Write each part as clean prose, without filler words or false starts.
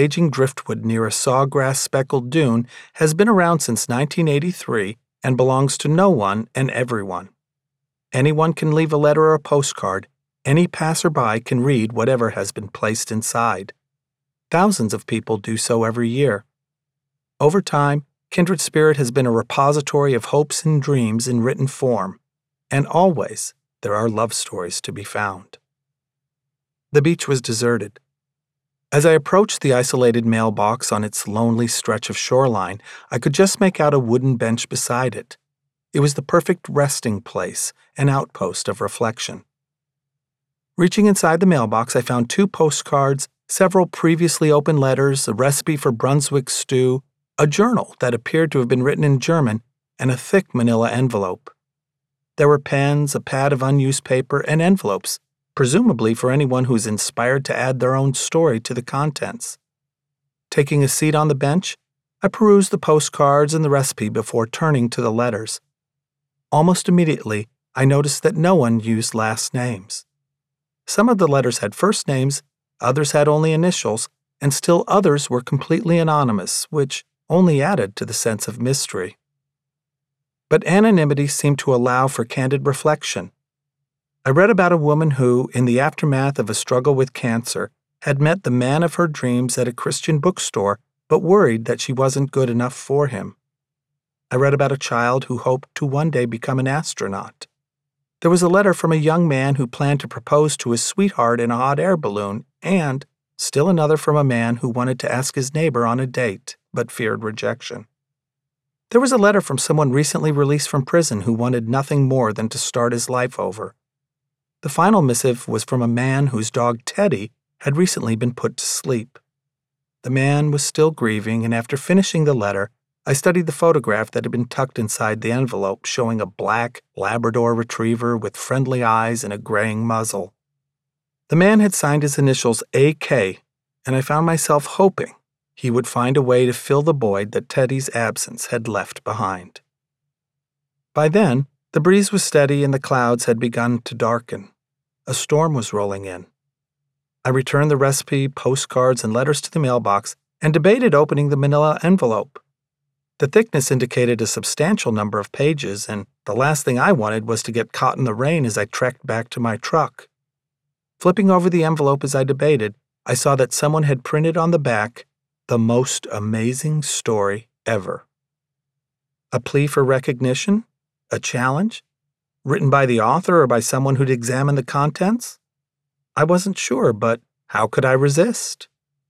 aging driftwood near a sawgrass-speckled dune has been around since 1983 and belongs to no one and everyone. Anyone can leave a letter or a postcard. Any passerby can read whatever has been placed inside. Thousands of people do so every year. Over time, Kindred Spirit has been a repository of hopes and dreams in written form, and always there are love stories to be found. The beach was deserted. As I approached the isolated mailbox on its lonely stretch of shoreline, I could just make out a wooden bench beside it. It was the perfect resting place, an outpost of reflection. Reaching inside the mailbox, I found 2 postcards, several previously opened letters, a recipe for Brunswick stew, a journal that appeared to have been written in German, and a thick manila envelope. There were pens, a pad of unused paper, and envelopes, presumably for anyone who's inspired to add their own story to the contents. Taking a seat on the bench, I perused the postcards and the recipe before turning to the letters. Almost immediately, I noticed that no one used last names. Some of the letters had first names, others had only initials, and still others were completely anonymous, which only added to the sense of mystery. But anonymity seemed to allow for candid reflection. I read about a woman who, in the aftermath of a struggle with cancer, had met the man of her dreams at a Christian bookstore but worried that she wasn't good enough for him. I read about a child who hoped to one day become an astronaut. There was a letter from a young man who planned to propose to his sweetheart in a hot air balloon, and still another from a man who wanted to ask his neighbor on a date but feared rejection. There was a letter from someone recently released from prison who wanted nothing more than to start his life over. The final missive was from a man whose dog Teddy had recently been put to sleep. The man was still grieving, and after finishing the letter, I studied the photograph that had been tucked inside the envelope, showing a black Labrador retriever with friendly eyes and a graying muzzle. The man had signed his initials A.K., and I found myself hoping he would find a way to fill the void that Teddy's absence had left behind. By then, the breeze was steady and the clouds had begun to darken. A storm was rolling in. I returned the recipe, postcards, and letters to the mailbox and debated opening the manila envelope. The thickness indicated a substantial number of pages, and the last thing I wanted was to get caught in the rain as I trekked back to my truck. Flipping over the envelope as I debated, I saw that someone had printed on the back, "The most amazing story ever." A plea for recognition? A challenge? Written by the author or by someone who'd examined the contents? I wasn't sure, but how could I resist?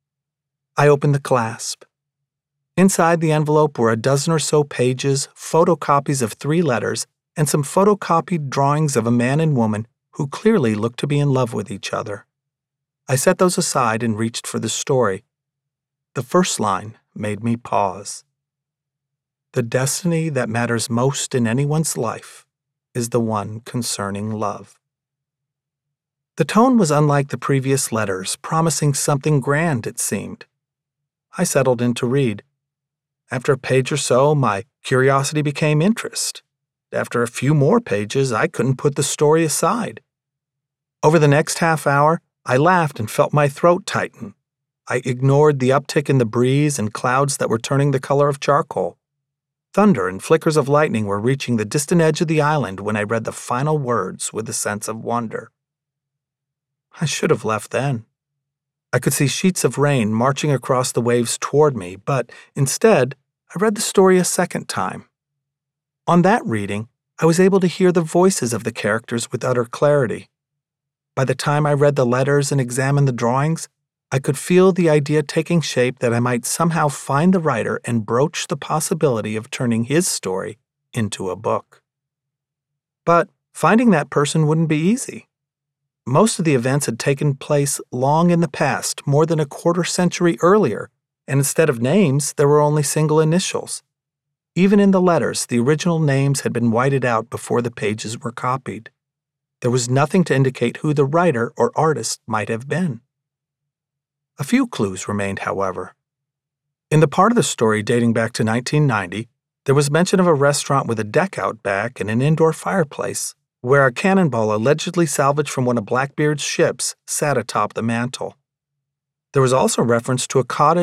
I opened the clasp. Inside the envelope were a dozen or so pages, photocopies of 3 letters, and some photocopied drawings of a man and woman who clearly looked to be in love with each other. I set those aside and reached for the story. The first line made me pause. The destiny that matters most in anyone's life is the one concerning love. The tone was unlike the previous letters, promising something grand, it seemed. I settled in to read. After a page or so, my curiosity became interest. After a few more pages, I couldn't put the story aside. Over the next half hour, I laughed and felt my throat tighten. I ignored the uptick in the breeze and clouds that were turning the color of charcoal. Thunder and flickers of lightning were reaching the distant edge of the island when I read the final words with a sense of wonder. I should have left then. I could see sheets of rain marching across the waves toward me, but instead, I read the story a second time. On that reading, I was able to hear the voices of the characters with utter clarity. By the time I read the letters and examined the drawings, I could feel the idea taking shape that I might somehow find the writer and broach the possibility of turning his story into a book. But finding that person wouldn't be easy. Most of the events had taken place long in the past, more than a quarter century earlier, and instead of names, there were only single initials. Even in the letters, the original names had been whited out before the pages were copied. There was nothing to indicate who the writer or artist might have been. A few clues remained, however. In the part of the story dating back to 1990, there was mention of a restaurant with a deck out back and an indoor fireplace, where a cannonball allegedly salvaged from one of Blackbeard's ships sat atop the mantel. There was also reference to a cottage